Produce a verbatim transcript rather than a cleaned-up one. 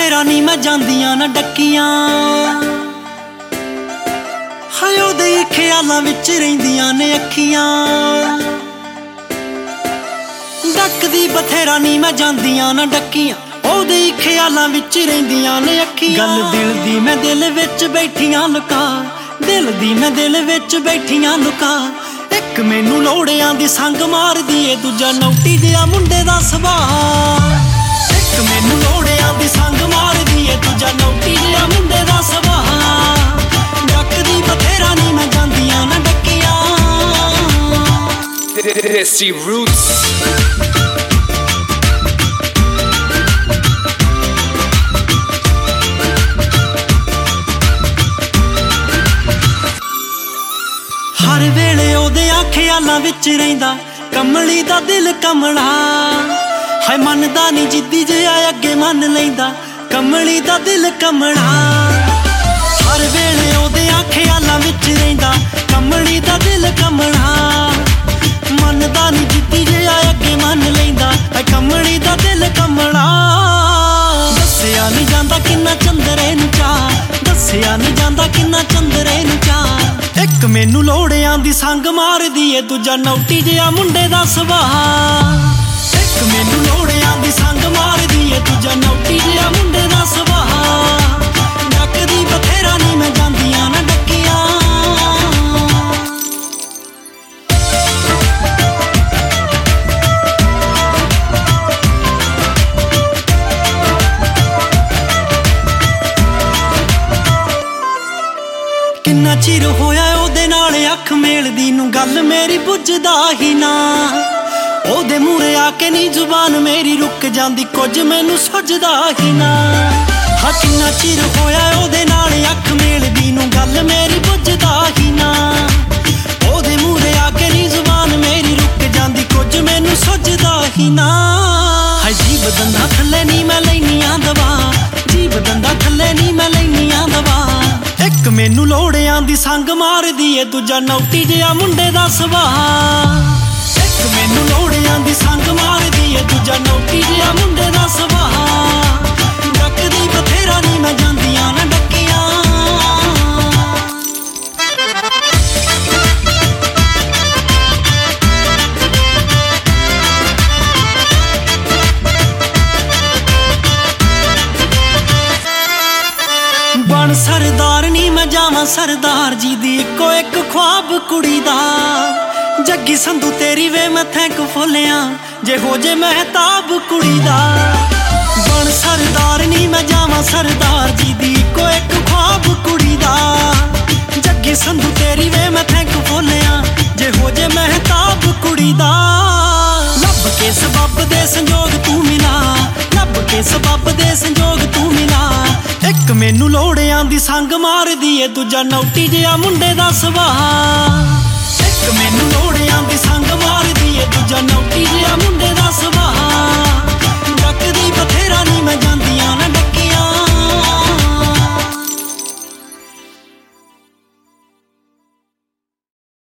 ਬਥੇਰਾ ਨੀ ਮੈਂ ਜਾਂਦੀਆਂ ਨਾ ਡੱਕੀਆਂ, ਹਾਏ ਉਹਦੇ ਖਿਆਲਾਂ ਵਿੱਚ ਰਹਿੰਦੀਆਂ ਨੇ ਅੱਖੀਆਂ। ਡੱਕਦੀ ਬਥੇਰਾ ਨੀ ਮੈਂ ਜਾਂਦੀਆਂ ਨਾ ਡੱਕੀਆਂ, ਉਹਦੇ ਖਿਆਲਾਂ ਵਿੱਚ ਰਹਿੰਦੀਆਂ ਨੇ ਅੱਖੀਆਂ। ਗੱਲ ਦਿਲ ਦੀ ਮੈਂ ਦਿਲ ਵਿੱਚ ਬੈਠੀਆਂ ਲੁਕਾ, ਦਿਲ ਦੀ ਮੈਂ ਦਿਲ ਵਿੱਚ ਬੈਠੀਆਂ ਲੁਕਾ। ਇੱਕ ਮੈਨੂੰ ਲੋੜਿਆਂ ਦੀ ਸੰਗ ਮਾਰਦੀ ਏ, ਦੂਜਾ ਨੌਟੀ ਜਿਹਾ ਮੁੰਡੇ ਦਾ ਸੁਭਾਅ। ਇੱਕ ਮੈਨੂੰ ਲੋੜਿਆਂ ਦੀ ਸੰਗ ਮਾਰਦੀ ਏ, ਦੂਜਾ ਨੌਟੀ ਜਿਹਾ ਮੁੰਡੇ ਦਾ ਸੁਭਾਅ। ਡੱਕਦੀ ਬਥੇਰਾ ਨੀ ਮੈਂ ਜਾਂਦੀਆਂ ਨਾ ਡੱਕੀਆਂ। Desi Roots. ਹਰ ਵੇਲੇ ਉਹਦੇ ਖਿਆਲਾਂ ਵਿੱਚ ਰਹਿੰਦਾ, ਕਮਲੀ ਦਾ ਦਿਲ ਕਮਲਾ। ਹਾਏ ਮੰਨਦਾ ਨੀ ਜਿੱਦੀ ਜਿਹਾ ਅੱਗੇ ਮੰਨ ਲੈਂਦਾ, ਕਮਲੀ ਦਾ ਦਿਲ ਕਮਲਾ। ਹਰ ਵੇਲੇ ਉਹਦੇ ਖਿਆਲਾਂ ਵਿੱਚ ਰਹਿੰਦਾ, ਕਮਲੀ ਦਾ ਦਿਲ ਕਮਲਾ। ਮੰਨਦਾ ਨੀ ਜਿੱਦੀ ਜਿਹਾ ਅੱਗੇ ਮੰਨ ਲੈਂਦਾ, ਹਾਏ ਕਮਲੀ ਦਾ ਦਿਲ ਕਮਲਾ। ਦੱਸਿਆ ਨੀ ਜਾਂਦਾ ਕਿੰਨਾ ਚੰਦਰੇ ਨੂੰ ਚਾਅ, ਦੱਸਿਆ ਨੀ ਜਾਂਦਾ ਕਿੰਨਾ ਚੰਦਰੇ ਨੂੰ ਚਾਅ। ਇੱਕ ਮੈਨੂੰ ਲੋੜਿਆਂ ਦੀ ਸੰਗ ਮਾਰਦੀ ਏ, ਦੂਜਾ ਨੌਟੀ ਜਿਹਾ ਮੁੰਡੇ ਦਾ ਸੁਭਾਅ। ਇੱਕ ਮੈਨੂੰ ਲੋੜਿਆਂ ਦੀ ਸੰਗ ਮਾਰਦੀ ਏ, ਦੂਜਾ ਨੌਟੀ ਜਿਹਾ ਮੁੰਡੇ ਦਾ ਸੁਭਾਅ। ਡੱਕਦੀ ਬਥੇਰਾ ਨੀ ਮੈਂ ਜਾਂਦੀਆਂ ਨਾ ਡੱਕੀਆਂ। ਕਿੰਨਾ ਚਿਰ ਹੋਇਆ ਉਹਦੇ ਨਾਲ ਅੱਖ ਮੇਲਦੀ ਨੂੰ, ਗੱਲ ਮੇਰੀ ਪੁੱਛਦਾ ਹੀ ਨਾ। ਉਹਦੇ ਮੂਹਰੇ ਆ ਕੇ ਨੀ ਜ਼ੁਬਾਨ ਮੇਰੀ ਰੁਕ ਜਾਂਦੀ, ਕੁਝ ਮੈਨੂੰ ਸੁੱਝਦਾ ਹੀ ਨਾ। ਹਾਂ ਕਿੰਨਾ ਚਿਰ ਹੋਇਆ ਉਹਦੇ ਨਾਲ ਅੱਖ ਮੇਲਦੀ ਨੂੰ, ਗੱਲ ਮੇਰੀ ਪੁੱਛਦਾ ਹੀ ਨਾ। ਉਹਦੇ ਮੂਹਰੇ ਆ ਕੇ ਨੀ ਜ਼ੁਬਾਨ ਮੇਰੀ ਰੁਕ ਜਾਂਦੀ, ਕੁਝ ਮੈਨੂੰ ਸੁੱਝਦਾ ਹੀ ਨਾ। ਹਾਏ ਜੀਭ ਦੰਦਾਂ ਥੱਲੇ ਨੀ ਮੈਂ ਲੈਨੀਆਂ ਦਵਾ, ਜੀਭ ਦੰਦਾਂ ਥੱਲੇ ਨੀ ਮੈਂ ਲੈਨੀਆਂ ਦਵਾ। ਇੱਕ ਮੈਨੂੰ ਲੋੜਿਆਂ ਦੀ ਸੰਗ ਮਾਰਦੀ ਏ, ਦੂਜਾ ਨੌਟੀ ਜਿਹਾ ਮੁੰਡੇ ਦਾ ਸੁਭਾਅ। ਇੱਕ ਮੈਨੂੰ ਲੋੜਿਆਂ ਦੀ ਸੰਗ ਮਾਰਦੀ ਏ, ਦੂਜਾ ਨੌਟੀ ਜਿਹਾ ਮੁੰਡੇ ਦਾ ਸੁਭਾਅ। ਡੱਕਦੀ ਬਥੇਰਾ ਨੀ ਮੈਂ ਜਾਂਦੀਆਂ ਨਾ ਡੱਕੀਆਂ। ਬਣ ਸਰਦਾਰ ਨੀ ਮੈਂ ਜਾਵਾਂ ਸਰਦਾਰ ਜੀ ਦੀ, ਇੱਕੋ ਇੱਕ ख्वाब ਕੁੜੀ ਦਾ। ਜੱਗੀ ਸੰਧੂ ਤੇਰੀ ਵੇ ਮੈਂ ਥੈਂਕ ਫੁੱਲਿਆਂ, ਜੇ ਹੋ ਜੇ ਮਹਿਤਾਬ ਕੁੜੀ ਦਾ। ਬਣ ਸਰਦਾਰ ਨੀ ਮੈਂ ਜਾਵਾਂ ਸਰਦਾਰ ਜੀ ਦੀ, ਇੱਕੋ ਇੱਕ ख्वाब ਕੁੜੀ ਦਾ। ਜੱਗੀ ਸੰਧੂ ਤੇਰੀ ਵੇ ਮੈਂ ਥੈਂਕ ਫੁੱਲਿਆਂ, ਜੇ ਹੋ ਜੇ ਮਹਿਤਾਬ ਕੁੜੀ ਦਾ। ਲੱਭ ਕੇ ਸਬੱਬ ਦੇ ਸੰਜੋਗ ਤੂੰ ਮਿਲਾ, ਲੱਭ ਕੇ ਸਬੱਬ ਦੇ ਸੰਜੋਗ ਤੂੰ ਮਿਲਾ। ਇੱਕ ਮੈਨੂੰ ਲੋੜਿਆਂ ਦੀ ਸੰਗ ਮਾਰਦੀ ਏ, ਦੂਜਾ ਨੌਟੀ ਜਿਹਾ ਮੁੰਡੇ ਦਾ ਸੁਭਾਅ। ਇੱਕ ਮੈਨੂੰ ਲੋੜਿਆਂ ਦੀ ਸੰਗ ਮਾਰਦੀ